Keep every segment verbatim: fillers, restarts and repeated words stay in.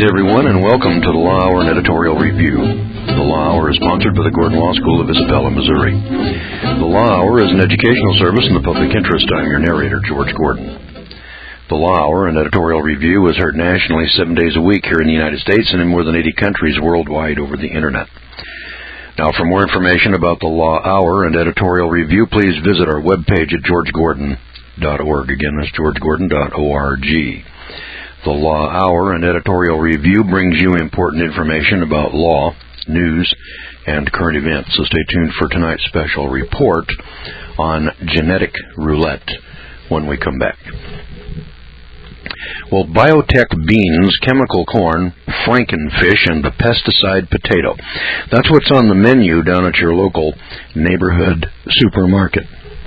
Greetings, everyone, and welcome to the Law Hour and Editorial Review. The Law Hour is sponsored by the Gordon Law School of Isabella, Missouri. The Law Hour is an educational service in the public interest. I'm your narrator, George Gordon. The Law Hour and Editorial Review is heard nationally seven days a week here in the United States and in more than eighty countries worldwide over the Internet. Now, for more information about the Law Hour and Editorial Review, please visit our webpage at george gordon dot org. Again, that's george gordon dot org. The Law Hour and Editorial Review brings you important information about law, news, and current events. So stay tuned for tonight's special report on genetic roulette when we come back. Well, biotech beans, chemical corn, frankenfish, and the pesticide potato. That's what's on the menu down at your local neighborhood supermarket.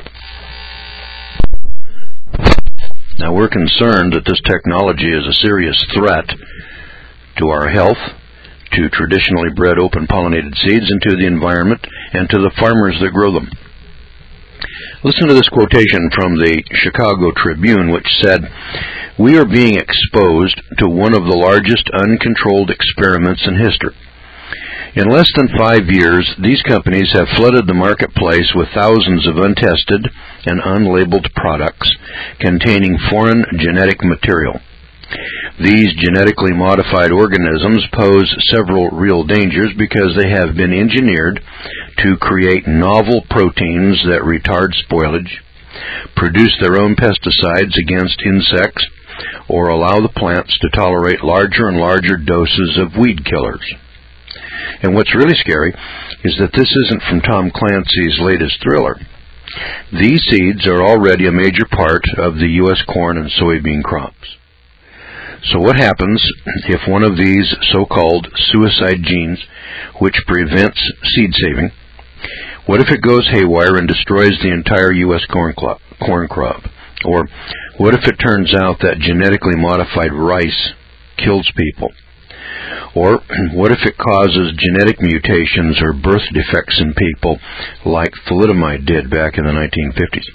Now, we're concerned that this technology is a serious threat to our health, to traditionally bred open-pollinated seeds, and to the environment, and to the farmers that grow them. Listen to this quotation from the Chicago Tribune, which said, "We are being exposed to one of the largest uncontrolled experiments in history. In less than five years, these companies have flooded the marketplace with thousands of untested and unlabeled products containing foreign genetic material. These genetically modified organisms pose several real dangers because they have been engineered to create novel proteins that retard spoilage, produce their own pesticides against insects, or allow the plants to tolerate larger and larger doses of weed killers." And what's really scary is that this isn't from Tom Clancy's latest thriller. These seeds are already a major part of the U S corn and soybean crops. So what happens if one of these so-called suicide genes, which prevents seed saving, what if it goes haywire and destroys the entire U S corn crop? Corn crop? Or what if it turns out that genetically modified rice kills people? Or what if it causes genetic mutations or birth defects in people like thalidomide did back in the nineteen fifties?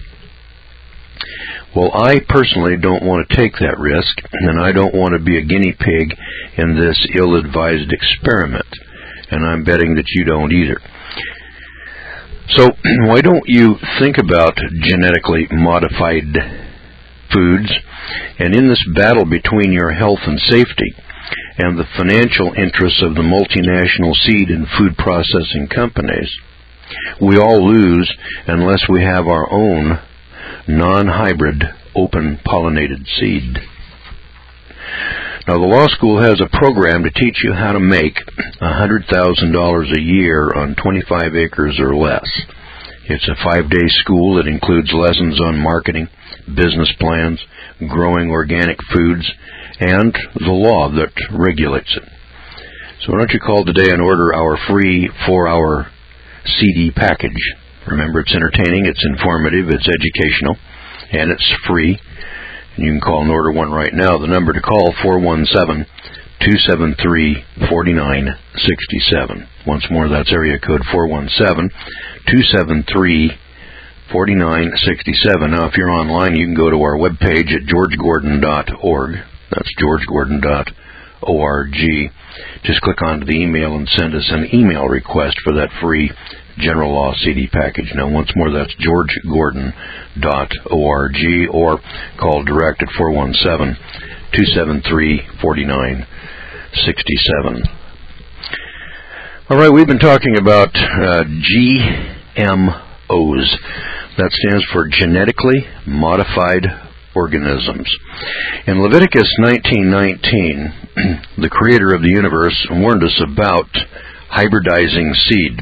Well, I personally don't want to take that risk, and I don't want to be a guinea pig in this ill-advised experiment, and I'm betting that you don't either. So why don't you think about genetically modified foods, and in this battle between your health and safety and the financial interests of the multinational seed and food processing companies, we all lose unless we have our own non-hybrid, open-pollinated seed. Now, the law school has a program to teach you how to make one hundred thousand dollars a year on twenty-five acres or less. It's a five-day school that includes lessons on marketing, business plans, growing organic foods, and the law that regulates it. So why don't you call today and order our free four-hour C D package. Remember, it's entertaining, it's informative, it's educational, and it's free. And you can call and order one right now. The number to call, four one seven, two seven three, four nine six seven. Once more, that's area code four one seven, two seven three, four nine six seven. Now, if you're online, you can go to our webpage at george gordon dot org. That's george gordon dot org. Just click onto the email and send us an email request for that free General Law C D package. Now, once more, that's george gordon dot org, or call direct at four one seven, two seven three, four nine six seven. All right, we've been talking about uh, G M Os. That stands for Genetically Modified Organisms. In Leviticus nineteen nineteen, the creator of the universe warned us about hybridizing seed.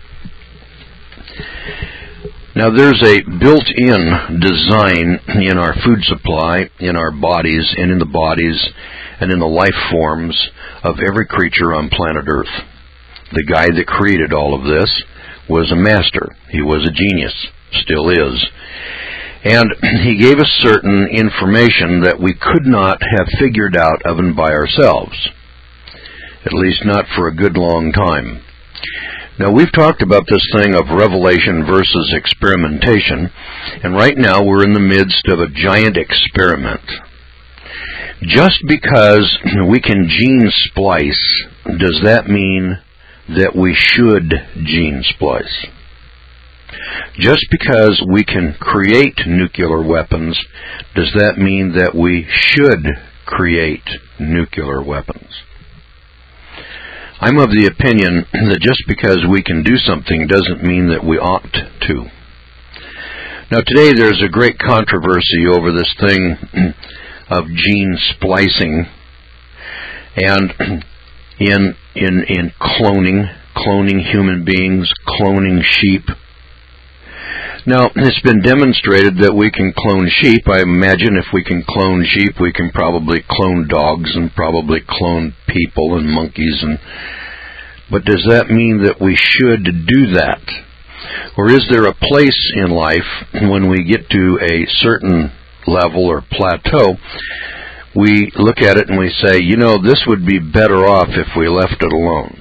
Now, there's a built-in design in our food supply, in our bodies, and in the bodies, and in the life forms of every creature on planet Earth. The guy that created all of this was a master. He was a genius, still is. And he gave us certain information that we could not have figured out of and by ourselves, at least not for a good long time. Now, we've talked about this thing of revelation versus experimentation, and right now we're in the midst of a giant experiment. Just because we can gene splice, does that mean that we should gene splice? Just because we can create nuclear weapons, does that mean that we should create nuclear weapons? I'm of the opinion that just because we can do something doesn't mean that we ought to. Now today there's a great controversy over this thing of gene splicing and in in in cloning, cloning human beings, cloning sheep. Now, it's been demonstrated that we can clone sheep. I imagine if we can clone sheep, we can probably clone dogs and probably clone people and monkeys. And but does that mean that we should do that? Or is there a place in life when we get to a certain level or plateau, we look at it and we say, you know, this would be better off if we left it alone?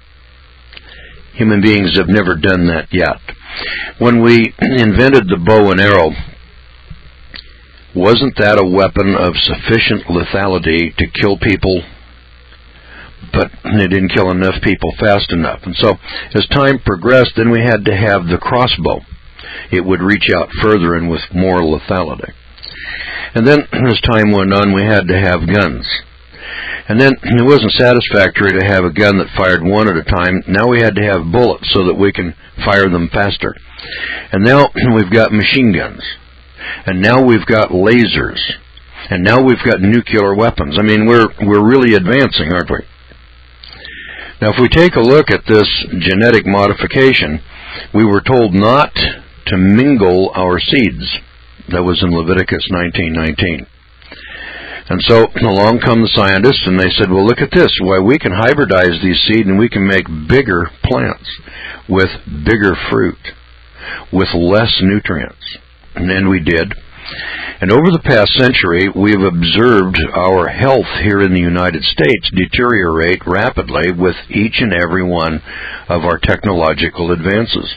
Human beings have never done that yet. When we invented the bow and arrow, wasn't that a weapon of sufficient lethality to kill people? But it didn't kill enough people fast enough. And so as time progressed, then we had to have the crossbow. It would reach out further and with more lethality. And then as time went on, we had to have guns. And then it wasn't satisfactory to have a gun that fired one at a time. Now we had to have bullets so that we can fire them faster. And now we've got machine guns. And now we've got lasers. And now we've got nuclear weapons. I mean, we're we're really advancing, aren't we? Now, if we take a look at this genetic modification, we were told not to mingle our seeds. That was in Leviticus nineteen nineteen. And so along come the scientists and they said, well, look at this. Why, we can hybridize these seeds and we can make bigger plants with bigger fruit, with less nutrients. And then we did. And over the past century, we've observed our health here in the United States deteriorate rapidly with each and every one of our technological advances.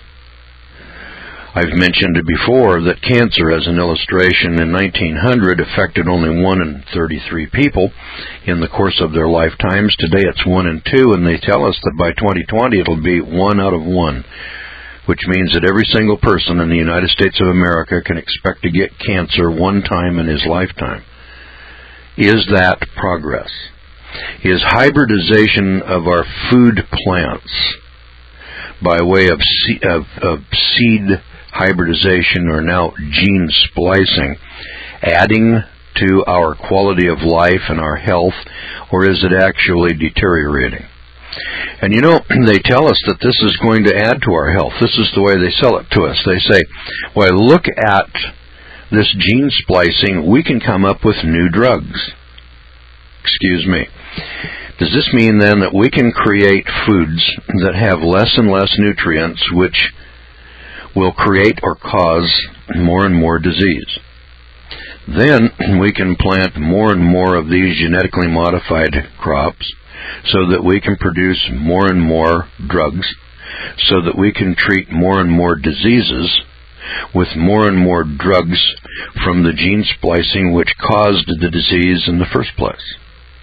I've mentioned before that cancer, as an illustration, in nineteen hundred affected only one in thirty-three people in the course of their lifetimes. Today it's one in two, and they tell us that by twenty twenty it'll be one out of one, which means that every single person in the United States of America can expect to get cancer one time in his lifetime. Is that progress? Is hybridization of our food plants by way of, se- of, of seed hybridization, or now gene splicing, adding to our quality of life and our health, or is it actually deteriorating? And you know, they tell us that this is going to add to our health. This is the way they sell it to us. They say, well, look at this gene splicing. We can come up with new drugs. Excuse me. Does this mean then that we can create foods that have less and less nutrients, which will create or cause more and more disease? Then we can plant more and more of these genetically modified crops so that we can produce more and more drugs, so that we can treat more and more diseases with more and more drugs from the gene splicing which caused the disease in the first place.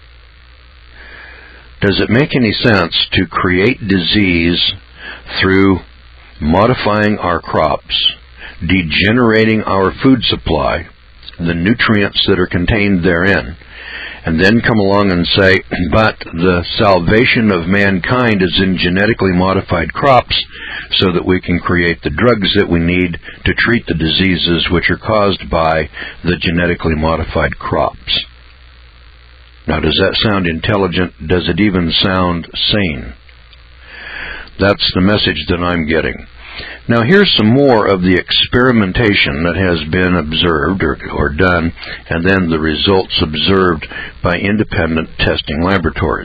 Does it make any sense to create disease through modifying our crops, degenerating our food supply, the nutrients that are contained therein, and then come along and say, but the salvation of mankind is in genetically modified crops so that we can create the drugs that we need to treat the diseases which are caused by the genetically modified crops? Now, does that sound intelligent? Does it even sound sane? That's the message that I'm getting. Now, here's some more of the experimentation that has been observed or, or done, and then the results observed by independent testing laboratories.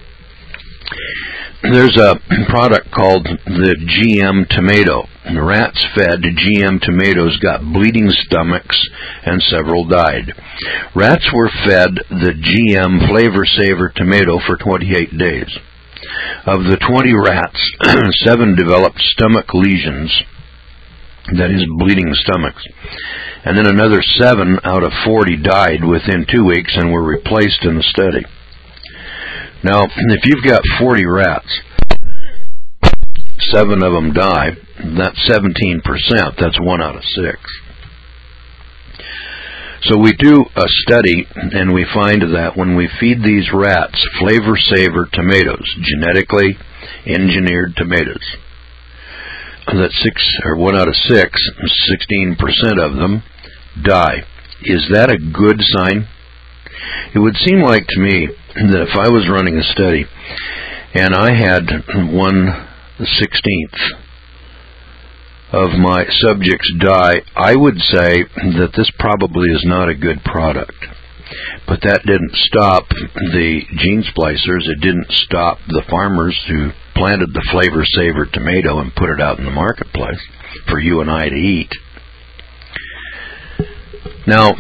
There's a product called the G M tomato. The rats fed G M tomatoes got bleeding stomachs and several died. Rats were fed the G M Flavor Saver tomato for twenty-eight days. Of the twenty rats, seven developed stomach lesions, that is, bleeding stomachs, and then another seven out of forty died within two weeks and were replaced in the study. Now, if you've got forty rats, seven of them die, that's seventeen percent. That's one out of six. So we do a study, and we find that when we feed these rats Flavor Saver tomatoes, genetically engineered tomatoes, that six or one out of six, sixteen percent of them die. Is that a good sign? It would seem like to me that if I was running a study and I had one sixteenth of my subjects die, I would say that this probably is not a good product. But that didn't stop the gene splicers. It didn't stop the farmers who planted the Flavor Saver tomato and put it out in the marketplace for you and I to eat. Now,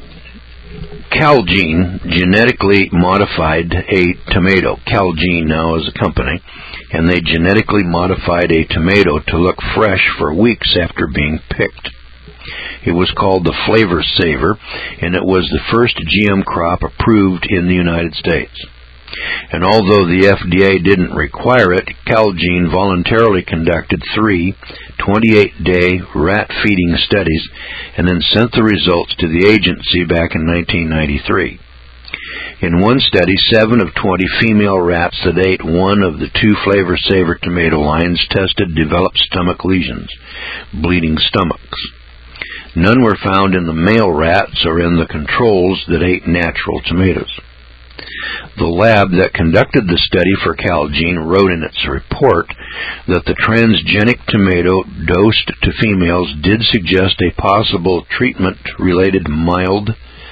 Calgene genetically modified a tomato. Calgene now is a company, and they genetically modified a tomato to look fresh for weeks after being picked. It was called the Flavor Saver, and it was the first G M crop approved in the United States. And although the F D A didn't require it, Calgene voluntarily conducted three twenty-eight day rat feeding studies and then sent the results to the agency back in nineteen ninety-three. In one study, seven of twenty female rats that ate one of the two Flavor Saver tomato lines tested developed stomach lesions, bleeding stomachs. None were found in the male rats or in the controls that ate natural tomatoes. The lab that conducted the study for Calgene wrote in its report that the transgenic tomato dosed to females did suggest a possible treatment-related mild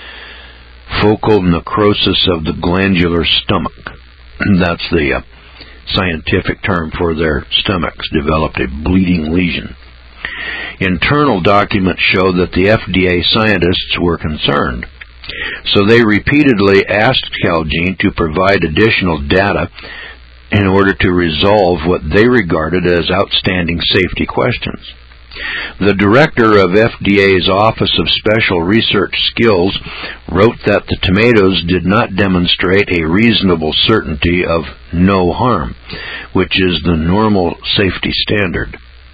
focal necrosis of the glandular stomach. That's the uh, scientific term for their stomachs, developed a bleeding lesion. Internal documents show that the F D A scientists were concerned. So they repeatedly asked Calgene to provide additional data in order to resolve what they regarded as outstanding safety questions. The director of F D A's Office of Special Research Skills wrote that the tomatoes did not demonstrate a reasonable certainty of no harm, which is the normal safety standard.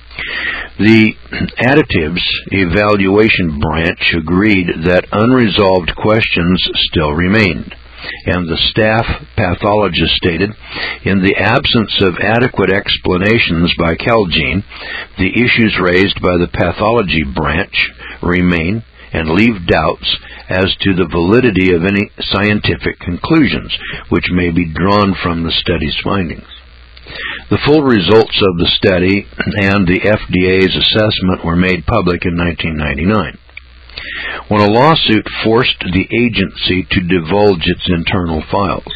The Additives Evaluation Branch agreed that unresolved questions still remained, and the staff pathologist stated, in the absence of adequate explanations by Calgene, the issues raised by the pathology branch remain and leave doubts as to the validity of any scientific conclusions which may be drawn from the study's findings. The full results of the study and the F D A's assessment were made public in nineteen ninety-nine, when a lawsuit forced the agency to divulge its internal files.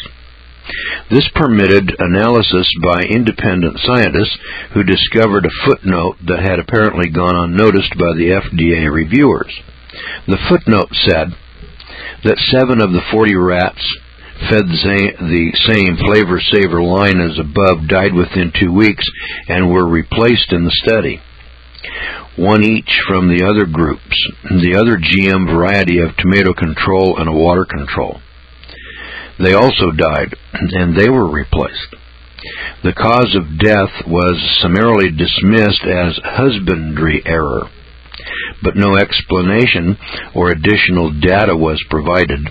This permitted analysis by independent scientists who discovered a footnote that had apparently gone unnoticed by the F D A reviewers. The footnote said that seven of the forty rats fed the same Flavor Saver line as above died within two weeks and were replaced in the study. One each from the other groups, the other G M variety of tomato control and a water control. They also died, and they were replaced. The cause of death was summarily dismissed as husbandry error, but no explanation or additional data was provided.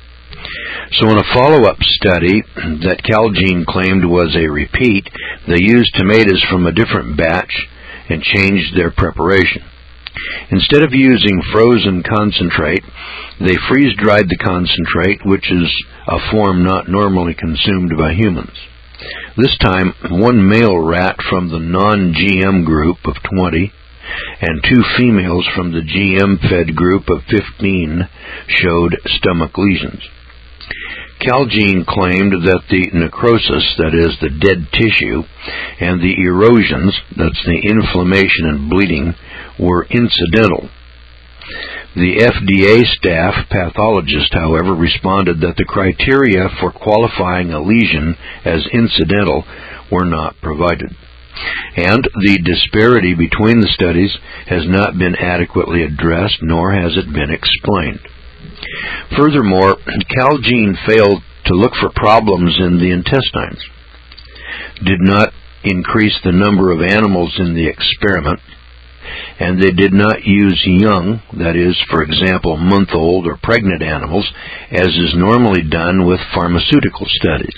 So in a follow-up study that Calgene claimed was a repeat, they used tomatoes from a different batch and changed their preparation. Instead of using frozen concentrate, they freeze-dried the concentrate, which is a form not normally consumed by humans. This time, one male rat from the non-G M group of twenty and two females from the G M-fed group of fifteen showed stomach lesions. Calgene claimed that the necrosis, that is, the dead tissue, and the erosions, that's the inflammation and bleeding, were incidental. The F D A staff pathologist, however, responded that the criteria for qualifying a lesion as incidental were not provided. and the disparity between the studies has not been adequately addressed, nor has it been explained. Furthermore, Calgene failed to look for problems in the intestines, did not increase the number of animals in the experiment, and they did not use young, that is, for example, month-old or pregnant animals, as is normally done with pharmaceutical studies.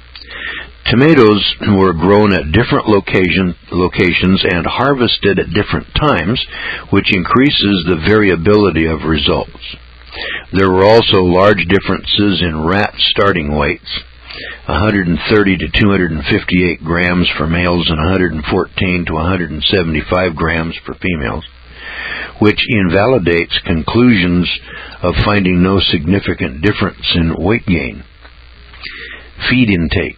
Tomatoes were grown at different location, locations and harvested at different times, which increases the variability of results. There were also large differences in rat starting weights, one hundred thirty to two hundred fifty-eight grams for males and one hundred fourteen to one hundred seventy-five grams for females, which invalidates conclusions of finding no significant difference in weight gain. Feed intake,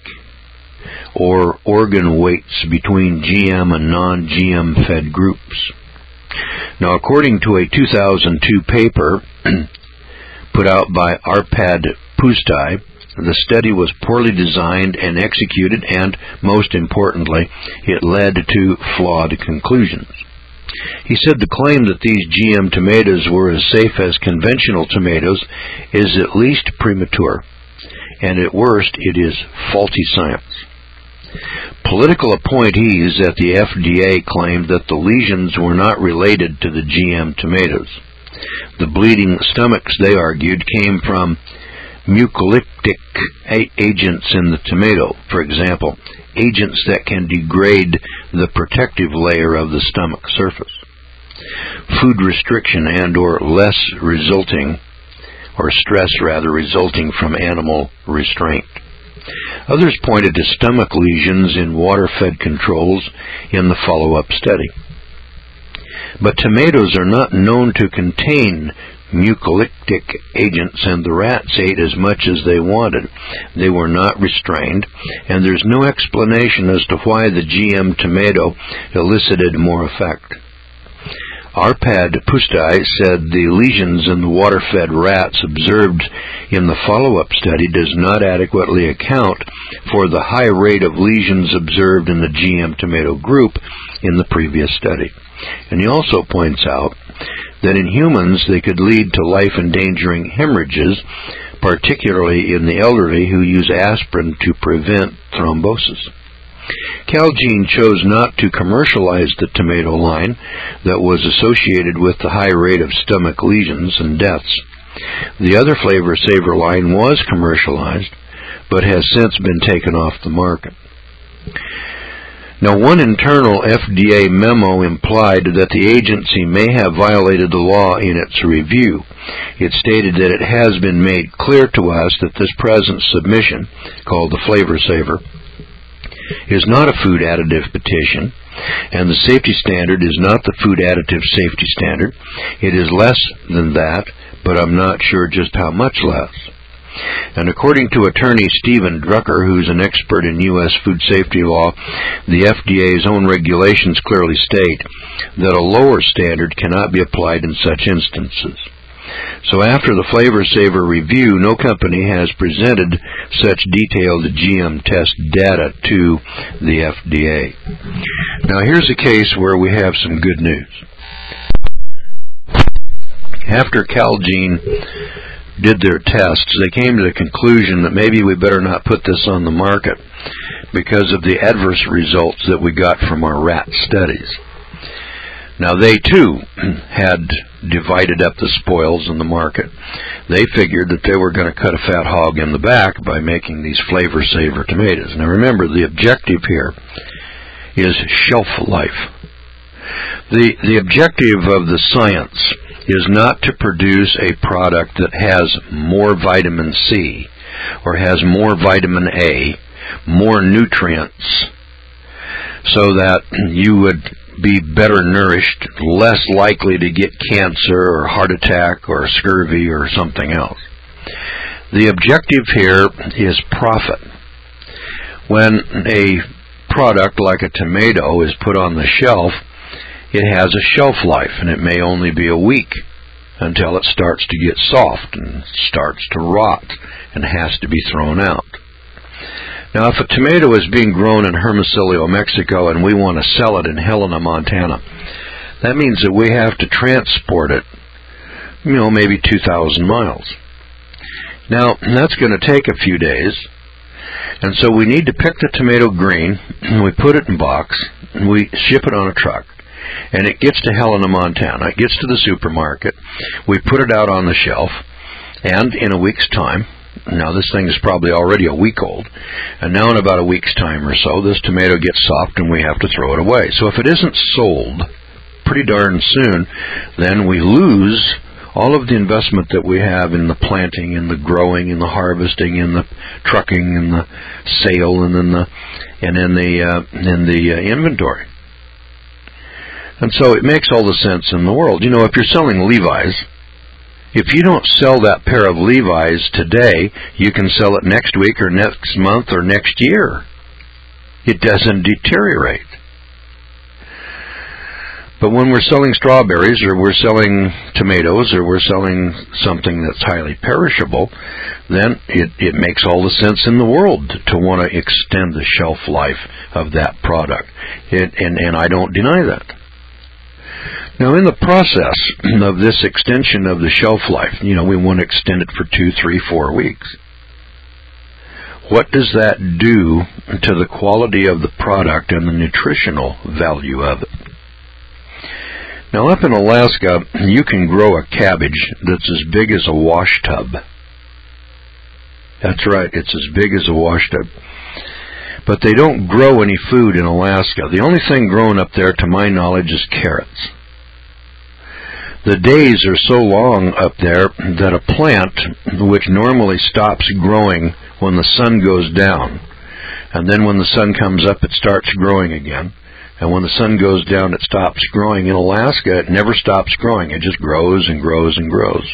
or organ weights between G M and non-G M fed groups. Now, according to a two thousand two paper put out by Arpad Pusztai, the study was poorly designed and executed, and, most importantly, it led to flawed conclusions. He said the claim that these G M tomatoes were as safe as conventional tomatoes is at least premature, and at worst it is faulty science. Political appointees at the F D A claimed that the lesions were not related to the G M tomatoes. The bleeding stomachs, they argued, came from mucolytic agents in the tomato, for example, agents that can degrade the protective layer of the stomach surface. Food restriction and or less resulting, or stress rather, resulting from animal restraint. Others pointed to stomach lesions in water-fed controls in the follow-up study. But tomatoes are not known to contain mucolytic agents, and the rats ate as much as they wanted. They were not restrained, and there's no explanation as to why the G M tomato elicited more effect. Arpad Pusztai said the lesions in the water-fed rats observed in the follow-up study does not adequately account for the high rate of lesions observed in the G M tomato group in the previous study. And he also points out that in humans they could lead to life-endangering hemorrhages, particularly in the elderly who use aspirin to prevent thrombosis. Calgene chose not to commercialize the tomato line that was associated with the high rate of stomach lesions and deaths. The other Flavor Saver line was commercialized, but has since been taken off the market. Now, one internal F D A memo implied that the agency may have violated the law in its review. It stated that it has been made clear to us that this present submission, called the Flavor Saver, is not a food additive petition, and the safety standard is not the food additive safety standard. It is less than that, but I'm not sure just how much less. And according to attorney Stephen Drucker, who's an expert in U S food safety law, the F D A's own regulations clearly state that a lower standard cannot be applied in such instances. So after the Flavor Saver review, no company has presented such detailed G M test data to the F D A. Now here's a case where we have some good news. After Calgene did their tests, they came to the conclusion that maybe we better not put this on the market because of the adverse results that we got from our rat studies. Now, they, too, had divided up the spoils in the market. They figured that they were going to cut a fat hog in the back by making these Flavor Saver tomatoes. Now, remember, the objective here is shelf life. The, the objective of the science is not to produce a product that has more vitamin C or has more vitamin A, more nutrients, so that you would be better nourished, less likely to get cancer or heart attack or scurvy or something else. The objective here is profit. When a product like a tomato is put on the shelf, it has a shelf life, and it may only be a week until it starts to get soft and starts to rot and has to be thrown out. Now, if a tomato is being grown in Hermosillo, Mexico, and we want to sell it in Helena, Montana, that means that we have to transport it, you know, maybe two thousand miles. Now, that's going to take a few days, and so we need to pick the tomato green, and we put it in a box, and we ship it on a truck, and it gets to Helena, Montana. It gets to the supermarket. We put it out on the shelf, and in a week's time, now this thing is probably already a week old, and now in about a week's time or so, this tomato gets soft and we have to throw it away. So if it isn't sold pretty darn soon, then we lose all of the investment that we have in the planting and the growing and the harvesting and the trucking and the sale and then the and in the uh, in the uh, inventory. And so it makes all the sense in the world. You know, if you're selling Levi's, if you don't sell that pair of Levi's today, you can sell it next week or next month or next year. It doesn't deteriorate. But when we're selling strawberries or we're selling tomatoes or we're selling something that's highly perishable, then it, it makes all the sense in the world to want to extend the shelf life of that product. It, and, and I don't deny that. Now, in the process of this extension of the shelf life, you know, we want to extend it for two, three, four weeks. What does that do to the quality of the product and the nutritional value of it? Now, up in Alaska, you can grow a cabbage that's as big as a wash tub. That's right, it's as big as a wash tub. But they don't grow any food in Alaska. The only thing grown up there, to my knowledge, is carrots. The days are so long up there that a plant, which normally stops growing when the sun goes down, and then when the sun comes up, it starts growing again. And when the sun goes down, it stops growing. In Alaska, it never stops growing. It just grows and grows and grows.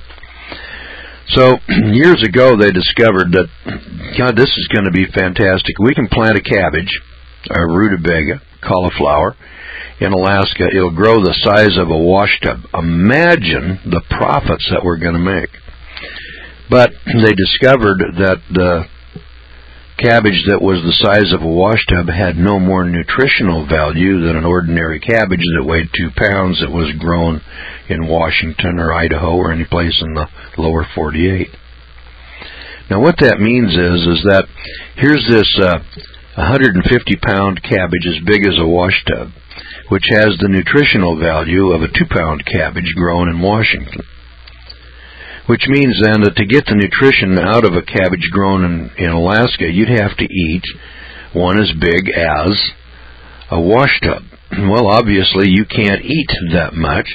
So, years ago, they discovered that, God, this is going to be fantastic. We can plant a cabbage, a rutabaga, cauliflower, in Alaska. It'll grow the size of a wash tub. Imagine the profits that we're going to make. But they discovered that the cabbage that was the size of a wash tub had no more nutritional value than an ordinary cabbage that weighed two pounds that was grown in Washington or Idaho or any place in the lower forty-eight. Now what that means is, is that here's this uh, one hundred fifty pound cabbage as big as a wash tub, which has the nutritional value of a two pound cabbage grown in Washington. Which means then that to get the nutrition out of a cabbage grown in, in Alaska, you'd have to eat one as big as a wash tub. Well, obviously you can't eat that much.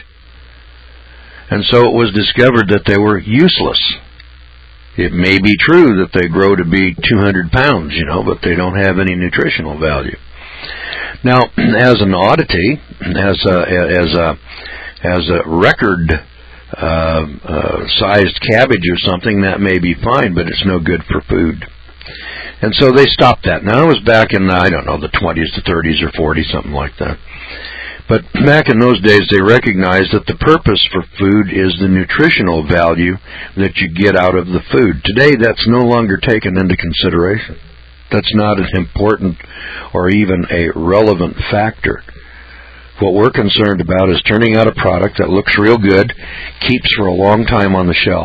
And so it was discovered that they were useless. It may be true that they grow to be two hundred pounds, you know, but they don't have any nutritional value. Now, as an oddity, as a, as a, as a record Uh, uh, sized cabbage or something, that may be fine, but it's no good for food. And so they stopped that. Now, it was back in, I don't know, the twenties, the thirties, or forties, something like that. But back in those days, they recognized that the purpose for food is the nutritional value that you get out of the food. Today, that's no longer taken into consideration. That's not an important or even a relevant factor. What we're concerned about is turning out a product that looks real good, keeps for a long time on the shelf,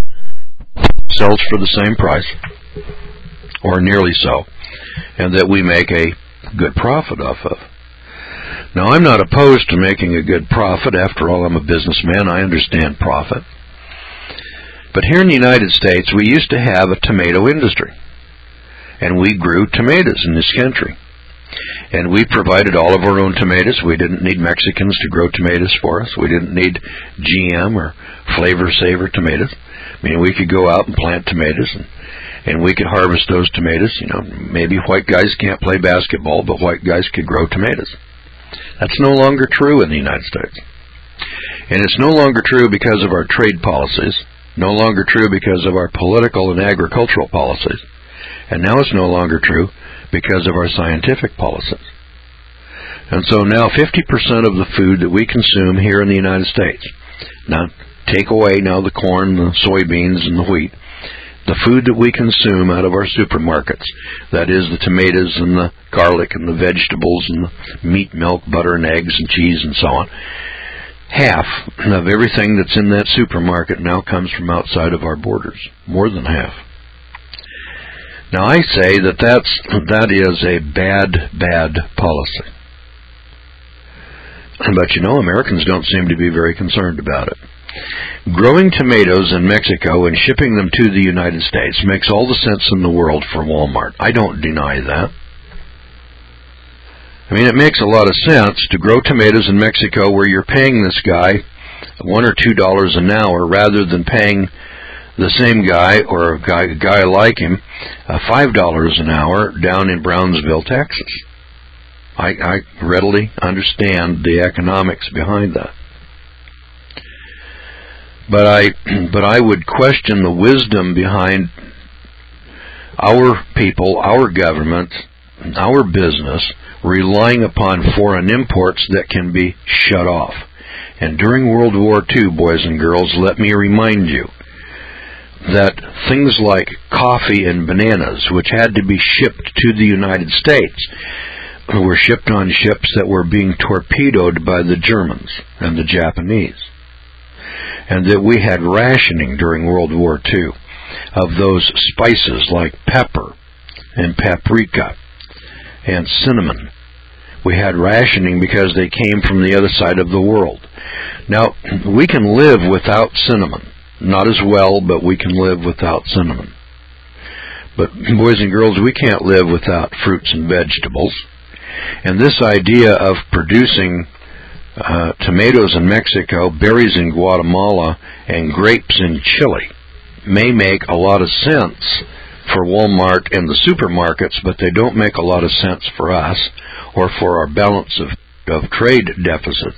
sells for the same price, or nearly so, and that we make a good profit off of. Now, I'm not opposed to making a good profit. After all, I'm a businessman. I understand profit. But here in the United States, we used to have a tomato industry, and we grew tomatoes in this country. And we provided all of our own tomatoes. We didn't need Mexicans to grow tomatoes for us. We didn't need G M or Flavor Saver tomatoes. I mean, we could go out and plant tomatoes, and, and we could harvest those tomatoes. You know, maybe white guys can't play basketball, but white guys could grow tomatoes. That's no longer true in the United States. And it's no longer true because of our trade policies, no longer true because of our political and agricultural policies, and now it's no longer true because of our scientific policies. And so now fifty percent of the food that we consume here in the United States, now take away now the corn, the soybeans, and the wheat, the food that we consume out of our supermarkets, that is the tomatoes and the garlic and the vegetables and the meat, milk, butter and eggs and cheese and so on, half of everything that's in that supermarket now comes from outside of our borders. More than half. Now I say that that's, that is a bad, bad policy. But you know, Americans don't seem to be very concerned about it. Growing tomatoes in Mexico and shipping them to the United States makes all the sense in the world for Walmart. I don't deny that. I mean, it makes a lot of sense to grow tomatoes in Mexico where you're paying this guy one or two dollars an hour rather than paying the same guy or a guy, a guy like him uh, five dollars an hour down in Brownsville, Texas. I, I readily understand the economics behind that. But I, but I would question the wisdom behind our people, our government, our business relying upon foreign imports that can be shut off. And during World War Two, boys and girls, let me remind you that things like coffee and bananas, which had to be shipped to the United States, were shipped on ships that were being torpedoed by the Germans and the Japanese. And that we had rationing during World War Two of those spices like pepper and paprika and cinnamon. We had rationing because they came from the other side of the world. Now, we can live without cinnamon. Not as well, but we can live without cinnamon. But boys and girls, we can't live without fruits and vegetables. And this idea of producing uh, tomatoes in Mexico, berries in Guatemala, and grapes in Chile may make a lot of sense for Walmart and the supermarkets, but they don't make a lot of sense for us or for our balance of, of trade deficits.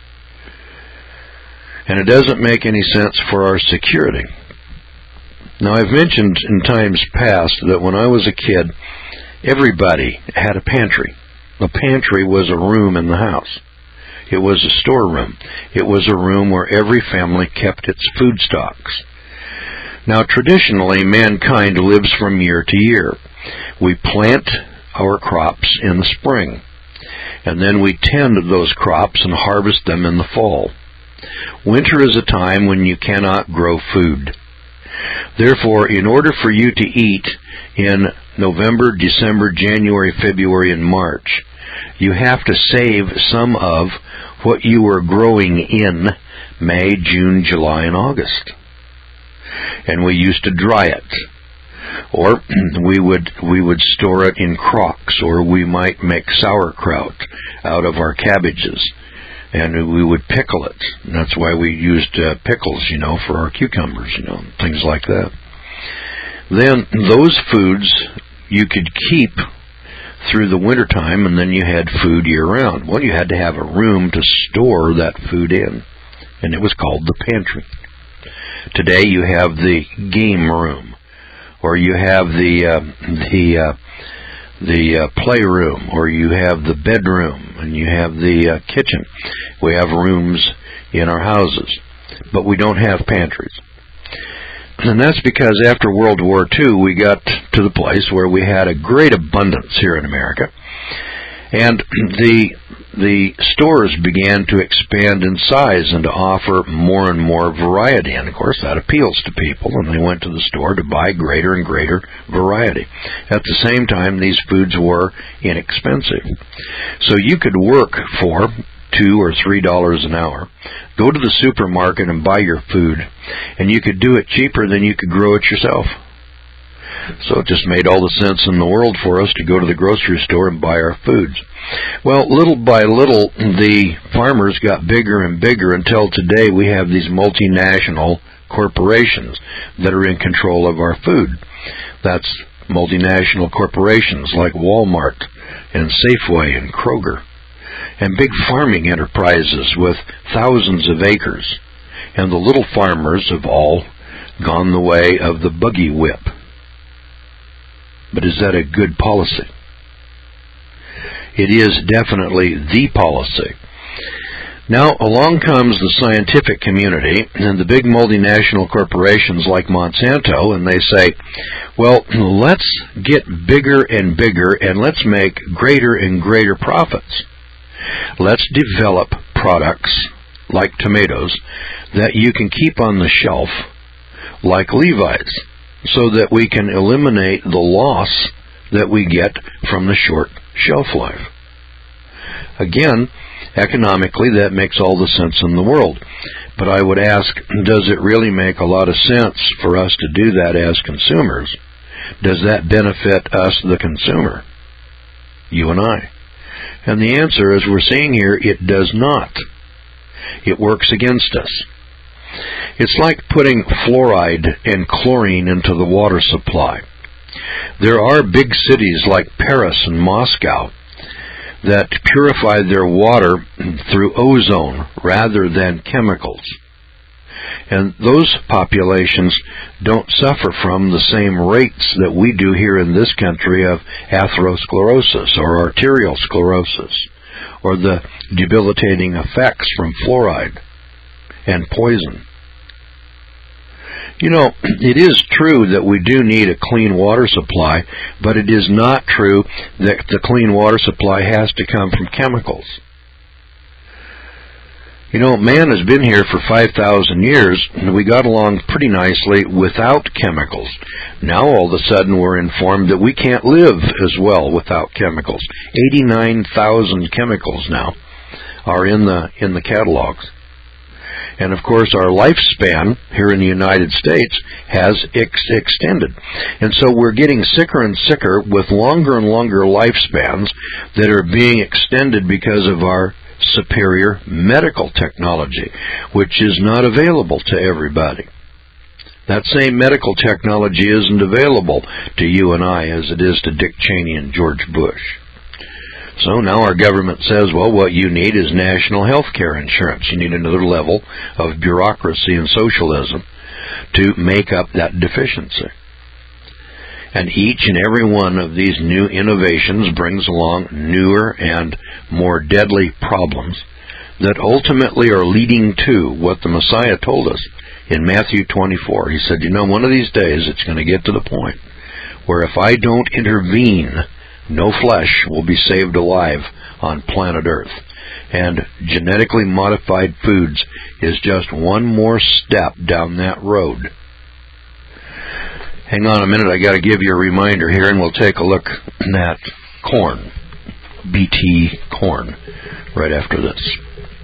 And it doesn't make any sense for our security. Now, I've mentioned in times past that when I was a kid, everybody had a pantry. A pantry was a room in the house. It was a storeroom. It was a room where every family kept its food stocks. Now, traditionally, mankind lives from year to year. We plant our crops in the spring, and then we tend those crops and harvest them in the fall. Winter is a time when you cannot grow food. Therefore, in order for you to eat in November, December, January, February, and March, you have to save some of what you were growing in May, June, July, and August. And we used to dry it. Or we would we would store it in crocks, or we might make sauerkraut out of our cabbages. And we would pickle it. And that's why we used uh, pickles, you know, for our cucumbers, you know, things like that. Then those foods you could keep through the wintertime, and then you had food year-round. Well, you had to have a room to store that food in, and it was called the pantry. Today you have the game room, or you have the uh, the uh, the uh, playroom, or you have the bedroom, and you have the uh, kitchen. We have rooms in our houses, but we don't have pantries. And that's because after World War Two, we got to the place where we had a great abundance here in America, and the the stores began to expand in size and to offer more and more variety. And, of course, that appeals to people, and they went to the store to buy greater and greater variety. At the same time, these foods were inexpensive. So you could work for two or three dollars an hour, go to the supermarket and buy your food, and you could do it cheaper than you could grow it yourself. So it just made all the sense in the world for us to go to the grocery store and buy our foods. Well, little by little, the farmers got bigger and bigger until today we have these multinational corporations that are in control of our food. That's multinational corporations like Walmart and Safeway and Kroger, and big farming enterprises with thousands of acres. And the little farmers have all gone the way of the buggy whip. But is that a good policy? It is definitely the policy. Now, along comes the scientific community and the big multinational corporations like Monsanto, and they say, well, let's get bigger and bigger, and let's make greater and greater profits. Let's develop products like tomatoes that you can keep on the shelf like Levi's, so that we can eliminate the loss that we get from the short shelf life. Again, economically, that makes all the sense in the world. But I would ask, does it really make a lot of sense for us to do that as consumers? Does that benefit us, the consumer? You and I. And the answer, as we're seeing here, it does not. It works against us. It's like putting fluoride and chlorine into the water supply. There are big cities like Paris and Moscow that purify their water through ozone rather than chemicals. And those populations don't suffer from the same rates that we do here in this country of atherosclerosis or arterial sclerosis, or the debilitating effects from fluoride and poison. You know, it is true that we do need a clean water supply, but it is not true that the clean water supply has to come from chemicals. You know, man has been here for five thousand years, and we got along pretty nicely without chemicals. Now all of a sudden we're informed that we can't live as well without chemicals. eighty-nine thousand chemicals now are in the in the catalogs. And of course our lifespan here in the United States has ex- extended. And so we're getting sicker and sicker with longer and longer lifespans that are being extended because of our superior medical technology, which is not available to everybody. That same medical technology isn't available to you and I as it is to Dick Cheney and George Bush. So now our government says, well, what you need is national health care insurance. You need another level of bureaucracy and socialism to make up that deficiency. And each and every one of these new innovations brings along newer and more deadly problems that ultimately are leading to what the Messiah told us in Matthew twenty-four. He said, you know, one of these days it's going to get to the point where if I don't intervene, no flesh will be saved alive on planet Earth. And genetically modified foods is just one more step down that road. Hang on a minute, I got to give you a reminder here, and we'll take a look at corn, B T corn, right after this.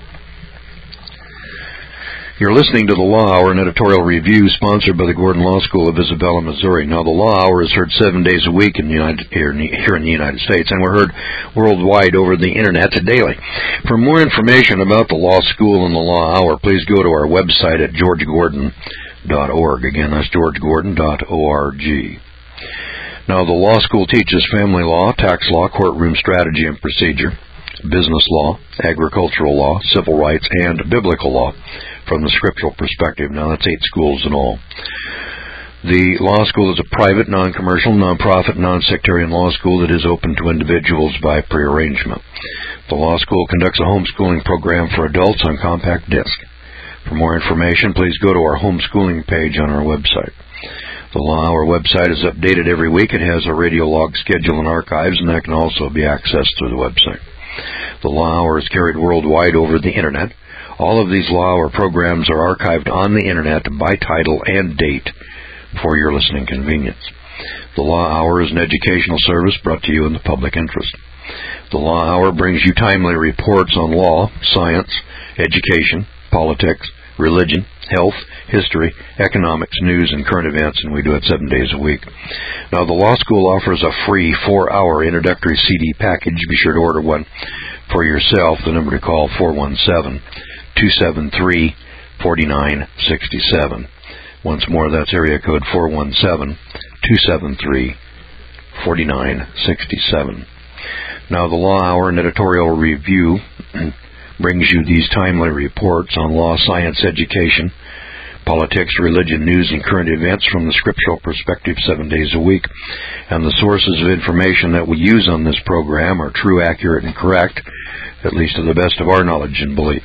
You're listening to the Law Hour, an editorial review sponsored by the Gordon Law School of Isabella, Missouri. Now, the Law Hour is heard seven days a week in the United, here, in the, here in the United States, and we're heard worldwide over the Internet daily. For more information about the Law School and the Law Hour, please go to our website at george gordon dot org. Again, that's george gordon dot org. Now, the Law School teaches family law, tax law, courtroom strategy and procedure, business law, agricultural law, civil rights, and biblical law from the scriptural perspective. Now, that's eight schools in all. The law school is a private, non-commercial, non-profit, non-sectarian law school that is open to individuals by prearrangement. The law school conducts a homeschooling program for adults on compact disc. For more information, please go to our homeschooling page on our website. The Law Hour website is updated every week. It has a radio log schedule and archives, and that can also be accessed through the website. The Law Hour is carried worldwide over the Internet. All of these Law Hour programs are archived on the Internet by title and date for your listening convenience. The Law Hour is an educational service brought to you in the public interest. The Law Hour brings you timely reports on law, science, education, politics, religion, health, history, economics, news, and current events, and we do it seven days a week. Now, the Law School offers a free four-hour introductory C D package. Be sure to order one for yourself. The number to call, four one seven, two seven three, four nine six seven. Once more, that's area code four one seven, two seven three, four nine six seven. Now, the Law Hour and editorial review brings you these timely reports on law, science, education, politics, religion, news, and current events from the scriptural perspective seven days a week. And the sources of information that we use on this program are true, accurate, and correct, at least to the best of our knowledge and belief.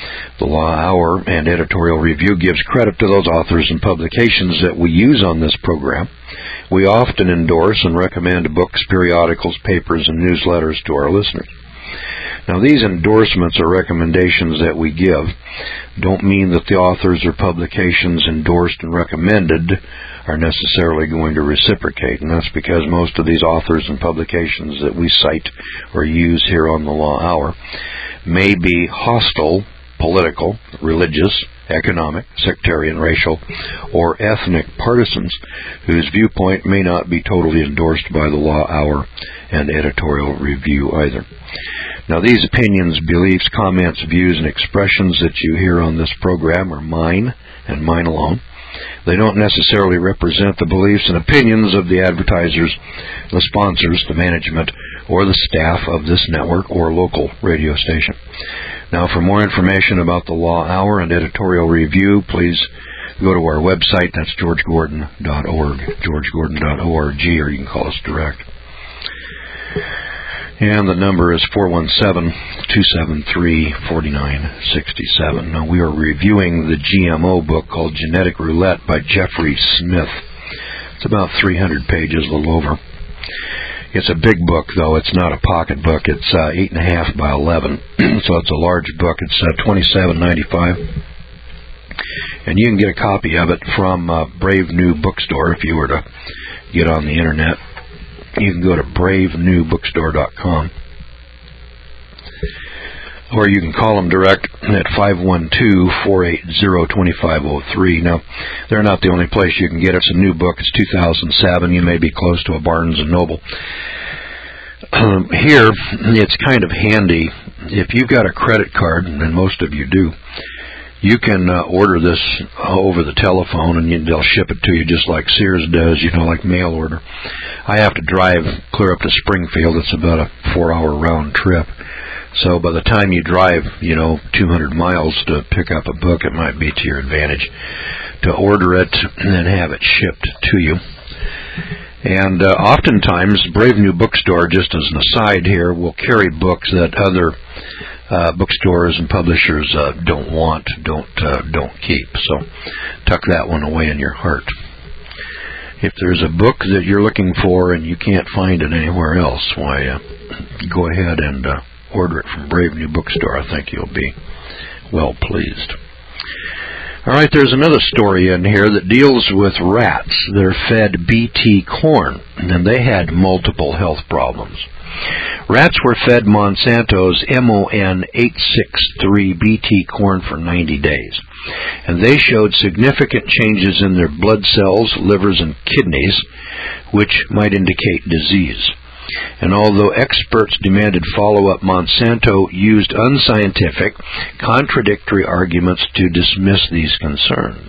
The Law Hour and Editorial Review gives credit to those authors and publications that we use on this program. We often endorse and recommend books, periodicals, papers, and newsletters to our listeners. Now, these endorsements or recommendations that we give don't mean that the authors or publications endorsed and recommended are necessarily going to reciprocate, and that's because most of these authors and publications that we cite or use here on the Law Hour may be hostile, political, religious, economic, sectarian, racial, or ethnic partisans whose viewpoint may not be totally endorsed by the Law Hour and Editorial Review either. Now, these opinions, beliefs, comments, views, and expressions that you hear on this program are mine and mine alone. They don't necessarily represent the beliefs and opinions of the advertisers, the sponsors, the management, or the staff of this network or local radio station. Now, for more information about the Law Hour and Editorial Review, please go to our website. That's george gordon dot org, george gordon dot org, or you can call us direct. And the number is four one seven, two seven three, four nine six seven. Now, we are reviewing the G M O book called Genetic Roulette by Jeffrey Smith. It's about three hundred pages, a little over. It's a big book, though. It's not a pocket book. It's uh, eight and a half by eleven, so it's a large book. It's uh, twenty-seven ninety-five, and you can get a copy of it from uh, Brave New Bookstore if you were to get on the internet. You can go to brave new bookstore dot com, or you can call them direct at five one two, four eight zero, two five zero three. Now, they're not the only place you can get it. It's a new book. It's two thousand seven. You may be close to a Barnes and Noble. Um, here, it's kind of handy. If you've got a credit card, and most of you do, you can uh, order this over the telephone, and you, they'll ship it to you just like Sears does, you know, like mail order. I have to drive clear up to Springfield. It's about a four-hour round trip. So by the time you drive, you know, two hundred miles to pick up a book, it might be to your advantage to order it and then have it shipped to you. And uh, oftentimes, Brave New Bookstore, just as an aside here, will carry books that other uh, bookstores and publishers uh, don't want, don't uh, don't keep. So tuck that one away in your heart. If there's a book that you're looking for and you can't find it anywhere else, why, uh, go ahead and uh, order it from Brave New Bookstore. I think you'll be well pleased. All right, there's another story in here that deals with rats that are fed B T corn, and they had multiple health problems. Rats were fed Monsanto's M O N eight sixty-three B T corn for ninety days, and they showed significant changes in their blood cells, livers, and kidneys, which might indicate disease. And although experts demanded follow-up, Monsanto used unscientific, contradictory arguments to dismiss these concerns.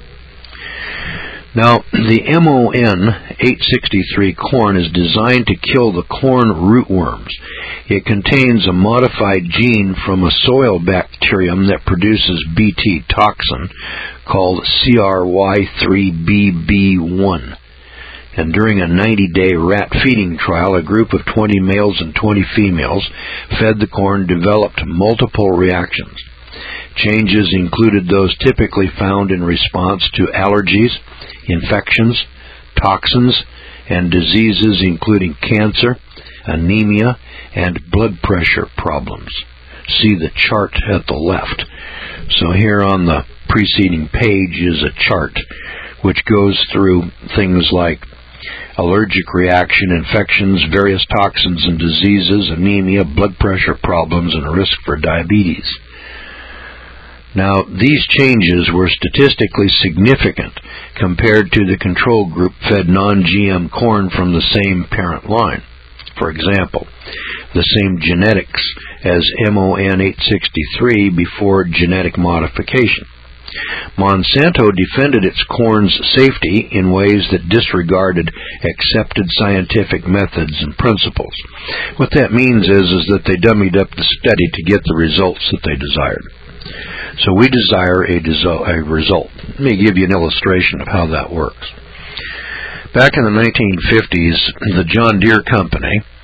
Now, the M O N eight sixty-three corn is designed to kill the corn rootworms. It contains a modified gene from a soil bacterium that produces B T toxin called C R Y three B B one. And during a ninety-day rat feeding trial, a group of twenty males and twenty females fed the corn developed multiple reactions. Changes included those typically found in response to allergies, infections, toxins, and diseases including cancer, anemia, and blood pressure problems. See the chart at the left. So here on the preceding page is a chart which goes through things like allergic reaction, infections, various toxins and diseases, anemia, blood pressure problems, and risk for diabetes. Now, these changes were statistically significant compared to the control group fed non-G M corn from the same parent line. For example, the same genetics as M O N eight sixty-three before genetic modification. Monsanto defended its corn's safety in ways that disregarded accepted scientific methods and principles. What that means is, is that they dummied up the study to get the results that they desired. So we desire a, deso- a result. Let me give you an illustration of how that works. Back in the nineteen fifties, the John Deere Company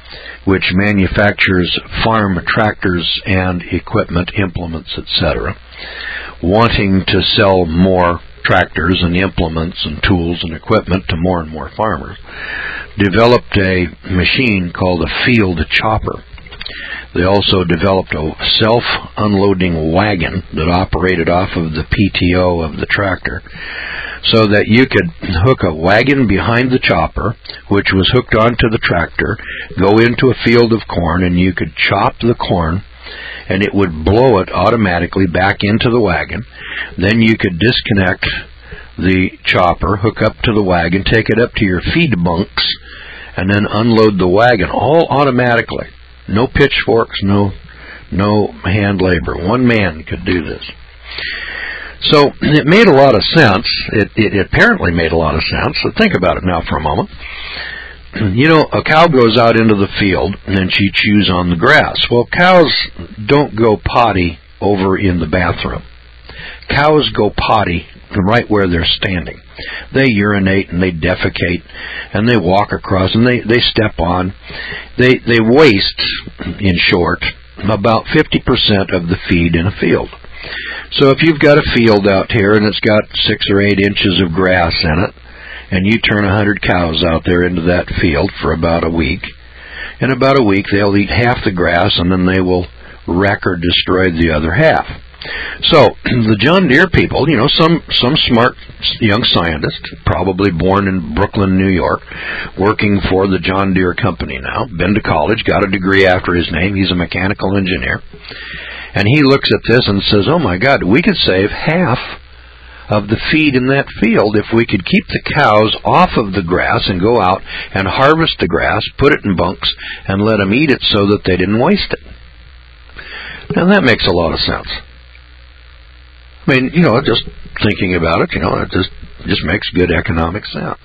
which manufactures farm tractors and equipment, implements, et cetera, wanting to sell more tractors and implements and tools and equipment to more and more farmers, developed a machine called a field chopper. They also developed a self-unloading wagon that operated off of the P T O of the tractor, so that you could hook a wagon behind the chopper, which was hooked onto the tractor, go into a field of corn, and you could chop the corn, and it would blow it automatically back into the wagon. Then you could disconnect the chopper, hook up to the wagon, take it up to your feed bunks, and then unload the wagon, all automatically. No pitchforks, no no hand labor. One man could do this. So it made a lot of sense. It, it apparently made a lot of sense. So think about it now for a moment. You know, a cow goes out into the field and then she chews on the grass. Well, cows don't go potty over in the bathroom. Cows go potty right where they're standing. They urinate and they defecate and they walk across and they, they step on. They they waste, in short, about fifty percent of the feed in a field. So if you've got a field out here and it's got six or eight inches of grass in it, and you turn a hundred cows out there into that field for about a week, in about a week they'll eat half the grass and then they will wreck or destroy the other half. So the John Deere people, you know, some some smart young scientist, probably born in Brooklyn, New York, working for the John Deere company now, been to college, got a degree after his name, he's a mechanical engineer, and he looks at this and says, oh my God, we could save half of the feed in that field if we could keep the cows off of the grass and go out and harvest the grass, put it in bunks, and let them eat it so that they didn't waste it. Now that makes a lot of sense. I mean, you know, just thinking about it, you know, it just just makes good economic sense.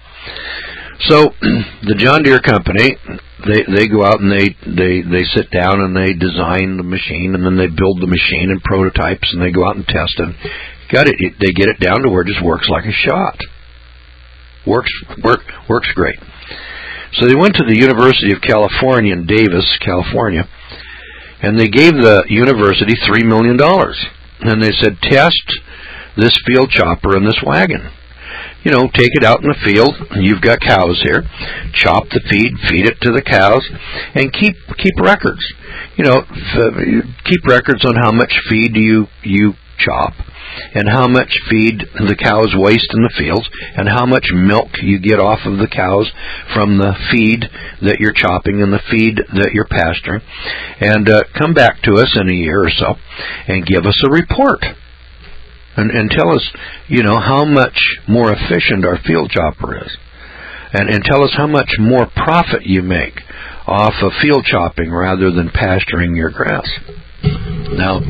So the John Deere company, they they go out and they, they, they sit down and they design the machine, and then they build the machine and prototypes, and they go out and test it. Got it. They get it down to where it just works like a shot. Works work works great. So they went to the University of California in Davis, California, and they gave the university three million dollars. And they said, test this field chopper and this wagon. You know, take it out in the field. You've got cows here. Chop the feed, feed it to the cows, and keep keep records. You know, keep records on how much feed you you chop, and how much feed the cows waste in the fields, and how much milk you get off of the cows from the feed that you're chopping and the feed that you're pasturing. And uh, come back to us in a year or so and give us a report. And, and tell us, you know, how much more efficient our field chopper is. And, and tell us how much more profit you make off of field chopping rather than pasturing your grass. Now,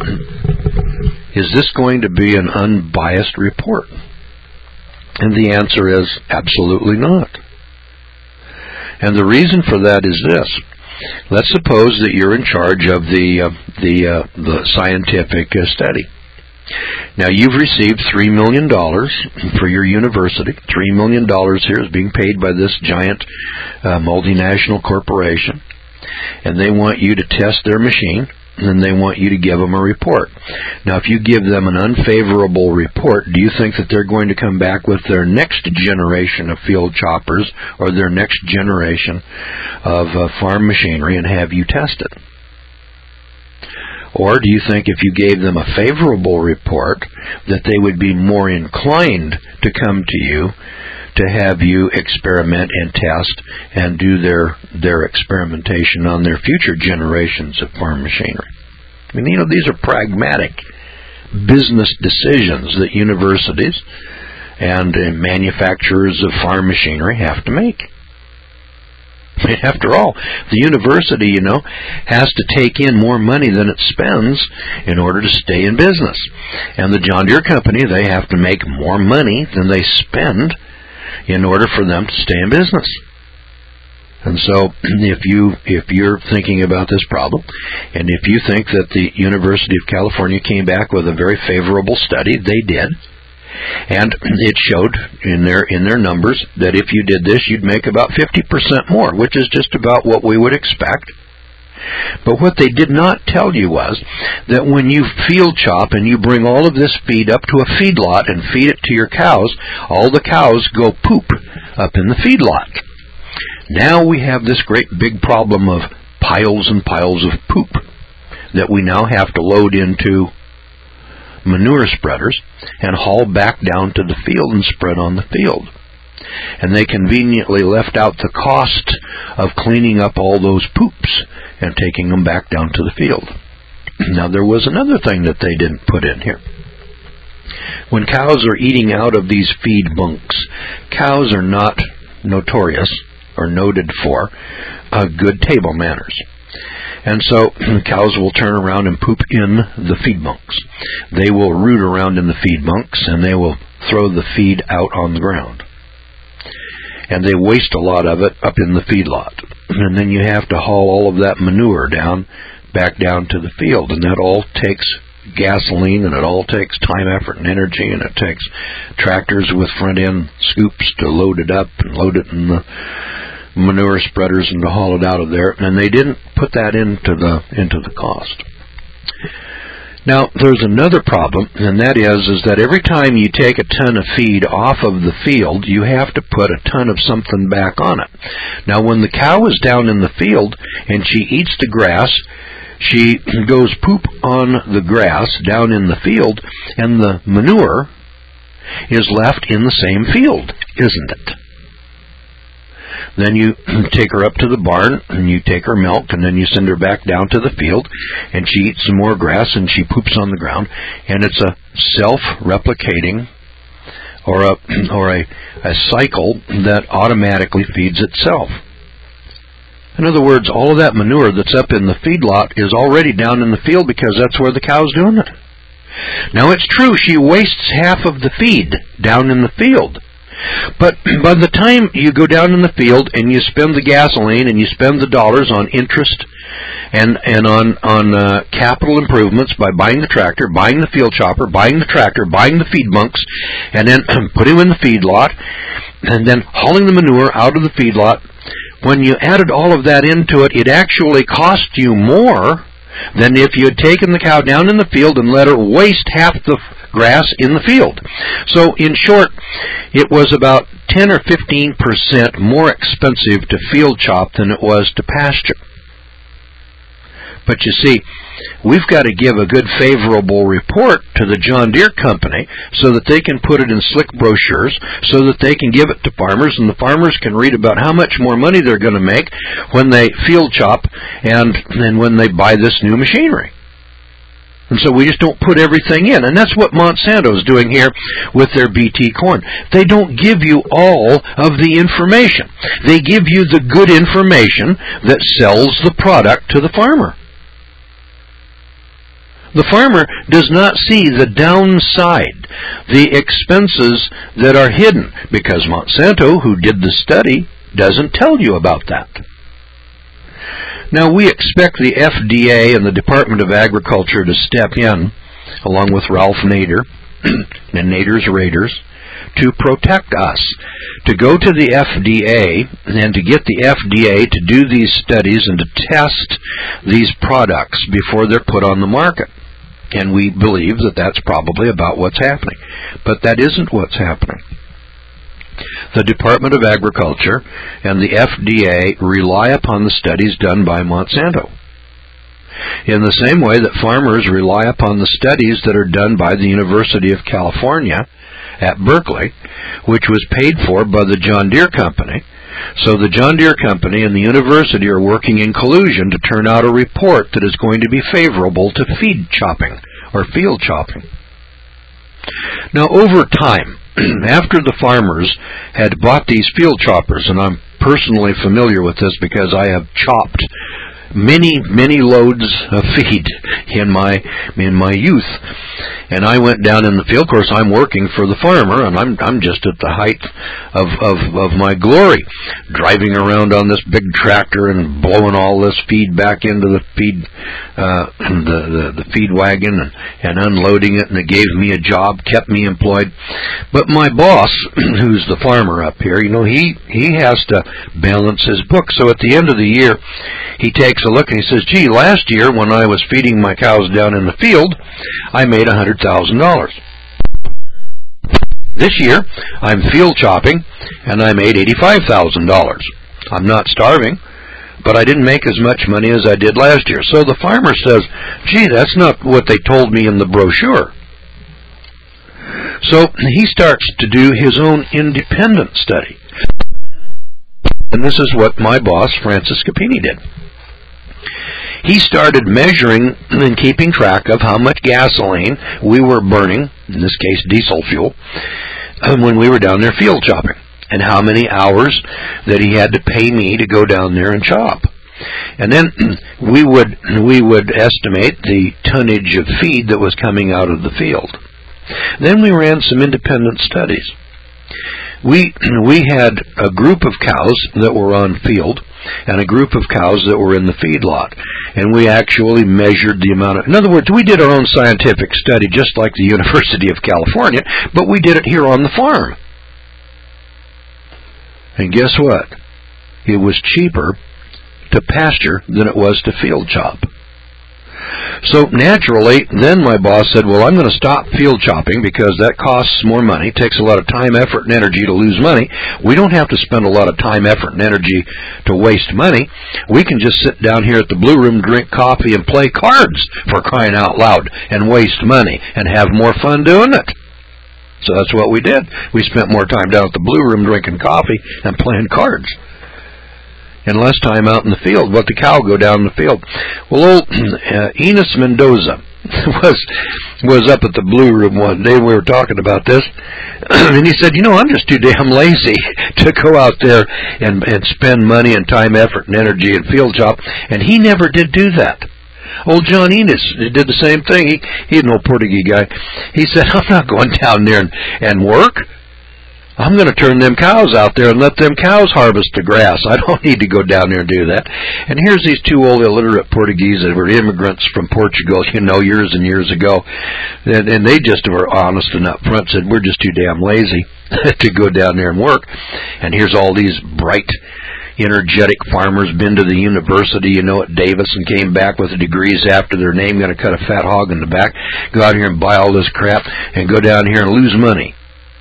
is this going to be an unbiased report? And the answer is absolutely not. And the reason for that is this. Let's suppose that you're in charge of the uh, the uh, the scientific uh, study. Now, you've received three million dollars for your university. three million dollars here is being paid by this giant uh, multinational corporation. And they want you to test their machine, and they want you to give them a report. Now, if you give them an unfavorable report, do you think that they're going to come back with their next generation of field choppers or their next generation of uh, farm machinery and have you test it? Or do you think if you gave them a favorable report that they would be more inclined to come to you to have you experiment and test and do their their experimentation on their future generations of farm machinery? I mean, you know, these are pragmatic business decisions that universities and uh, manufacturers of farm machinery have to make. After all, the university, you know, has to take in more money than it spends in order to stay in business. And the John Deere company, they have to make more money than they spend in order for them to stay in business. And so, if you if you're thinking about this problem, and if you think that the University of California came back with a very favorable study, they did, And it showed in their in their numbers that if you did this, you'd make about fifty percent more, which is just about what we would expect. But what they did not tell you was that when you field chop and you bring all of this feed up to a feedlot and feed it to your cows, all the cows go poop up in the feedlot. Now we have this great big problem of piles and piles of poop that we now have to load into manure spreaders and haul back down to the field and spread on the field. And they conveniently left out the cost of cleaning up all those poops and taking them back down to the field. Now, there was another thing that they didn't put in here. When cows are eating out of these feed bunks, cows are not notorious or noted for uh, good table manners. And so cows will turn around and poop in the feed bunks. They will root around in the feed bunks, and they will throw the feed out on the ground. And they waste a lot of it up in the feedlot. And then you have to haul all of that manure down, back down to the field. And that all takes gasoline, and it all takes time, effort, and energy, and it takes tractors with front-end scoops to load it up and load it in the manure spreaders and to haul it out of there. And they didn't put that into the into the cost. Now, there's another problem, and that is, is that every time you take a ton of feed off of the field, you have to put a ton of something back on it. Now, when the cow is down in the field and she eats the grass, she goes poop on the grass down in the field, and the manure is left in the same field, isn't it? Then you take her up to the barn, and you take her milk, and then you send her back down to the field, and she eats some more grass, and she poops on the ground, and it's a self-replicating or a or a, a cycle that automatically feeds itself. In other words, all of that manure that's up in the feedlot is already down in the field because that's where the cow's doing it. Now, it's true she wastes half of the feed down in the field. But by the time you go down in the field and you spend the gasoline and you spend the dollars on interest and and on on uh, capital improvements by buying the tractor, buying the field chopper, buying the tractor, buying the feed bunks, and then putting them in the feedlot, and then hauling the manure out of the feedlot, when you added all of that into it, it actually cost you more than if you had taken the cow down in the field and let her waste half the grass in the field. So, in short, it was about ten or fifteen percent more expensive to field chop than it was to pasture. But you see, we've got to give a good favorable report to the John Deere company so that they can put it in slick brochures, so that they can give it to farmers, and the farmers can read about how much more money they're going to make when they field chop and, and when they buy this new machinery. And so we just don't put everything in. And that's what Monsanto's doing here with their B T corn. They don't give you all of the information. They give you the good information that sells the product to the farmer. The farmer does not see the downside, the expenses that are hidden, because Monsanto, who did the study, doesn't tell you about that. Now, we expect the F D A and the Department of Agriculture to step in, along with Ralph Nader and Nader's Raiders, to protect us, to go to the F D A and to get the F D A to do these studies and to test these products before they're put on the market. And we believe that that's probably about what's happening. But that isn't what's happening. The Department of Agriculture and the F D A rely upon the studies done by Monsanto, in the same way that farmers rely upon the studies that are done by the University of California at Berkeley, which was paid for by the John Deere Company. So the John Deere Company and the university are working in collusion to turn out a report that is going to be favorable to feed chopping or field chopping. Now, over time, after the farmers had bought these field choppers, and I'm personally familiar with this because I have chopped many, many loads of feed in my in my youth. And I went down in the field. Of course, I'm working for the farmer, and I'm I'm just at the height of of, of my glory, driving around on this big tractor and blowing all this feed back into the feed uh, the, the the feed wagon and, and unloading it. And it gave me a job, kept me employed. But my boss, who's the farmer up here, you know, he he has to balance his book. So at the end of the year, he takes a look and he says, gee, last year when I was feeding my cows down in the field, I made one hundred thousand dollars. This year, I'm field chopping, and I made eighty-five thousand dollars. I'm not starving, but I didn't make as much money as I did last year. So the farmer says, gee, that's not what they told me in the brochure. So he starts to do his own independent study. And this is what my boss, Francis Capini, did. He started measuring and keeping track of how much gasoline we were burning, in this case diesel fuel, when we were down there field chopping, and how many hours that he had to pay me to go down there and chop. And then we would we would estimate the tonnage of feed that was coming out of the field. Then we ran some independent studies. We we had a group of cows that were on field and a group of cows that were in the feedlot, and we actually measured the amount of, in other words, we did our own scientific study just like the University of California, but we did it here on the farm. And guess what? It was cheaper to pasture than it was to field chop. So naturally, then my boss said, well, I'm going to stop field chopping because that costs more money, takes a lot of time, effort, and energy to lose money. We don't have to spend a lot of time, effort, and energy to waste money. We can just sit down here at the Blue Room, drink coffee, and play cards, for crying out loud, and waste money, and have more fun doing it. So that's what we did. We spent more time down at the Blue Room drinking coffee and playing cards, and less time out in the field. Let the cow go down in the field. Well, old uh, Enos Mendoza was was up at the Blue Room one day. We were talking about this, and he said, you know, I'm just too damn lazy to go out there and, and spend money and time, effort, and energy and field chop, and he never did do that. Old John Enos did the same thing. He, he's an old Portuguese guy. He said, I'm not going down there and, and work. I'm going to turn them cows out there and let them cows harvest the grass. I don't need to go down there and do that. And here's these two old illiterate Portuguese that were immigrants from Portugal, you know, years and years ago. And, and they just were honest and up front, said, we're just too damn lazy to go down there and work. And here's all these bright, energetic farmers, been to the university, you know, at Davis, and came back with degrees after their name, going to cut a fat hog in the back, go out here and buy all this crap, and go down here and lose money.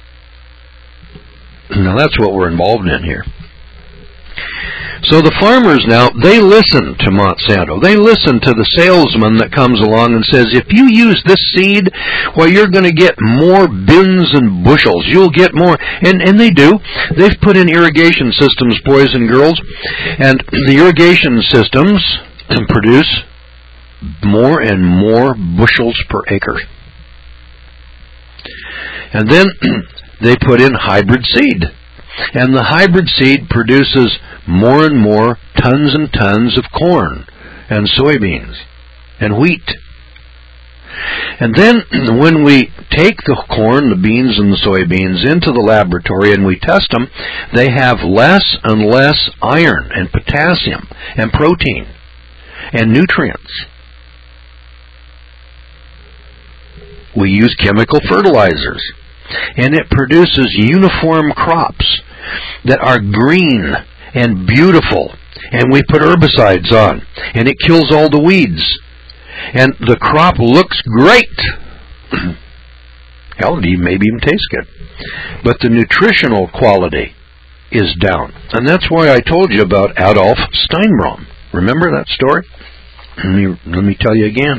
Now that's what we're involved in here. So the farmers now, they listen to Monsanto. They listen to the salesman that comes along and says, if you use this seed, well, you're going to get more bins and bushels. You'll get more. And, and they do. They've put in irrigation systems, boys and girls. And the irrigation systems produce more and more bushels per acre. And then they put in hybrid seed. And the hybrid seed produces more and more tons and tons of corn and soybeans and wheat. And then when we take the corn, the beans, and the soybeans into the laboratory and we test them, they have less and less iron and potassium and protein and nutrients. We use chemical fertilizers, and it produces uniform crops that are green and beautiful, and we put herbicides on, and it kills all the weeds, and the crop looks great. Hell, it maybe even tastes good, but the nutritional quality is down. And that's why I told you about Adolf Steinbrom. Remember that story? Let me, let me tell you again.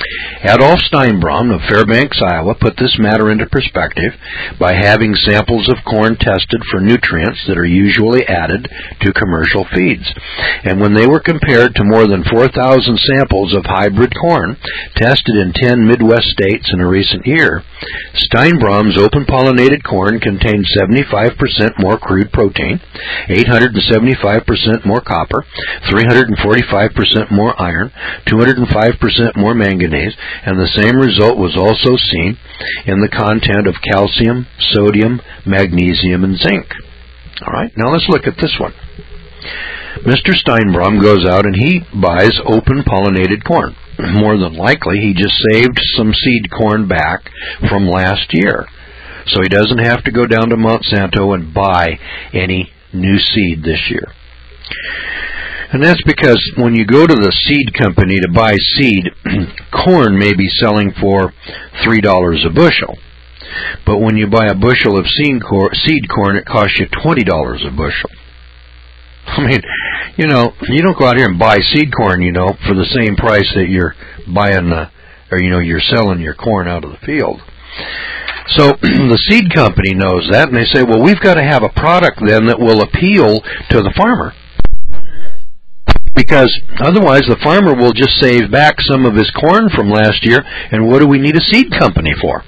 Adolf Steinbrom of Fairbanks, Iowa, put this matter into perspective by having samples of corn tested for nutrients that are usually added to commercial feeds. And when they were compared to more than four thousand samples of hybrid corn tested in ten Midwest states in a recent year, Steinbrom's open-pollinated corn contained seventy-five percent more crude protein, eight hundred seventy-five percent more copper, three hundred forty-five percent more iron, two hundred five percent more manganese, and the same result was also seen in the content of calcium, sodium, magnesium, and zinc. All right, now let's look at this one. Mister Steinbrom goes out and he buys open-pollinated corn. More than likely, he just saved some seed corn back from last year, so he doesn't have to go down to Monsanto and buy any new seed this year. And that's because when you go to the seed company to buy seed, corn may be selling for three dollars a bushel. But when you buy a bushel of seed corn, it costs you twenty dollars a bushel. I mean, you know, you don't go out here and buy seed corn, you know, for the same price that you're buying, uh, or, you know, you're selling your corn out of the field. So the seed company knows that, and they say, well, we've got to have a product then that will appeal to the farmer. Because otherwise the farmer will just save back some of his corn from last year, and what do we need a seed company for?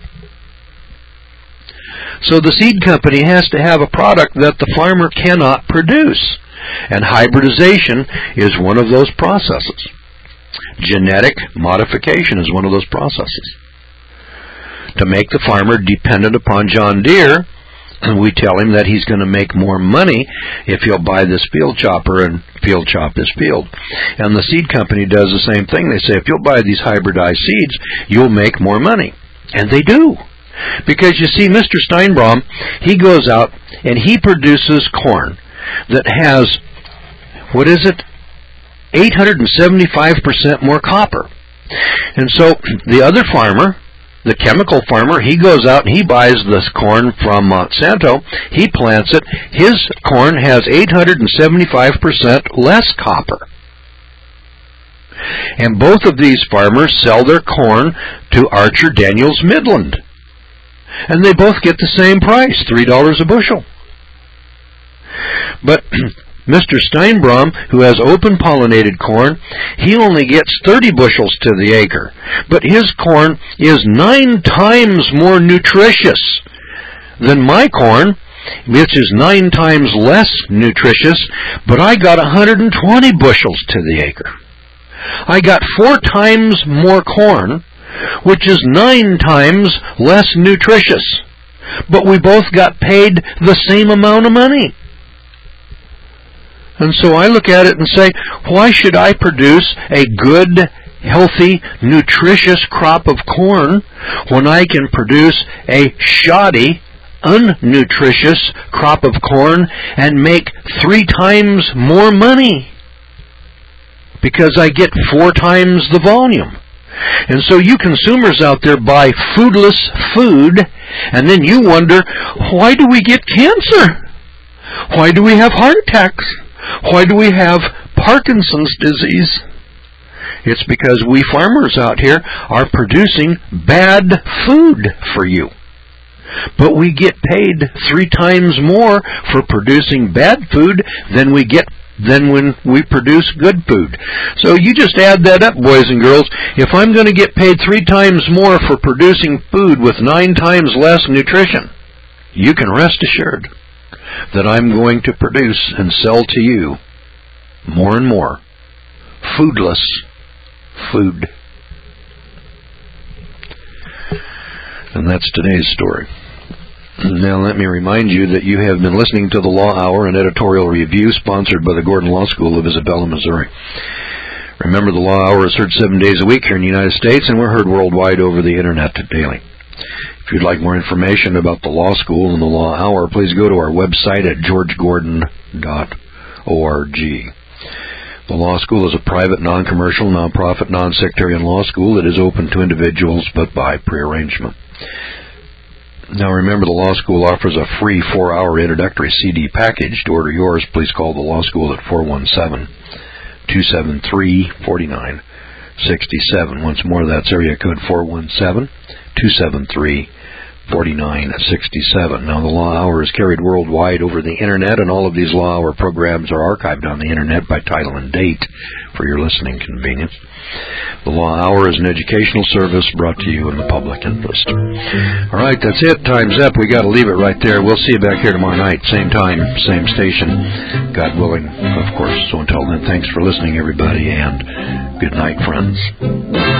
So the seed company has to have a product that the farmer cannot produce, and hybridization is one of those processes. Genetic modification is one of those processes. To make the farmer dependent upon John Deere, we tell him that he's going to make more money if he'll buy this field chopper and field chop his field. And the seed company does the same thing. They say, if you'll buy these hybridized seeds, you'll make more money. And they do. Because you see, Mister Steinbrom, he goes out and he produces corn that has, what is it, eight hundred seventy-five percent more copper. And so the other farmer, the chemical farmer, he goes out and he buys this corn from Monsanto. He plants it. His corn has eight hundred seventy-five percent less copper. And both of these farmers sell their corn to Archer Daniels Midland. And they both get the same price, three dollars a bushel. But Mister Steinbrom, who has open-pollinated corn, he only gets thirty bushels to the acre. But his corn is nine times more nutritious than my corn, which is nine times less nutritious, but I got one hundred twenty bushels to the acre. I got four times more corn, which is nine times less nutritious, but we both got paid the same amount of money. And so I look at it and say, why should I produce a good, healthy, nutritious crop of corn when I can produce a shoddy, unnutritious crop of corn and make three times more money? Because I get four times the volume. And so you consumers out there buy foodless food, and then you wonder, why do we get cancer? Why do we have heart attacks? Why do we have Parkinson's disease? It's because we farmers out here are producing bad food for you. But we get paid three times more for producing bad food than we get than when we produce good food. So you just add that up, boys and girls. If I'm going to get paid three times more for producing food with nine times less nutrition, you can rest assured that I'm going to produce and sell to you more and more foodless food. And that's today's story. Now let me remind you that you have been listening to the Law Hour, an editorial review sponsored by the Gordon Law School of Isabella, Missouri. Remember, the Law Hour is heard seven days a week here in the United States, and we're heard worldwide over the Internet daily. If you'd like more information about the Law School and the Law Hour, please go to our website at george gordon dot org. The Law School is a private, non-commercial, non-profit, non-sectarian law school that is open to individuals but by prearrangement. Now remember, the Law School offers a free four-hour introductory C D package. To order yours, please call the Law School at four one seven, two seven three, four nine six seven. Once more, that's area code four one seven, two seven three, four nine six seven. Now, the Law Hour is carried worldwide over the Internet, and all of these Law Hour programs are archived on the Internet by title and date for your listening convenience. The Law Hour is an educational service brought to you in the public interest. All right, that's it. Time's up. We got to leave it right there. We'll see you back here tomorrow night, same time, same station, God willing, of course. So until then, thanks for listening, everybody, and good night, friends.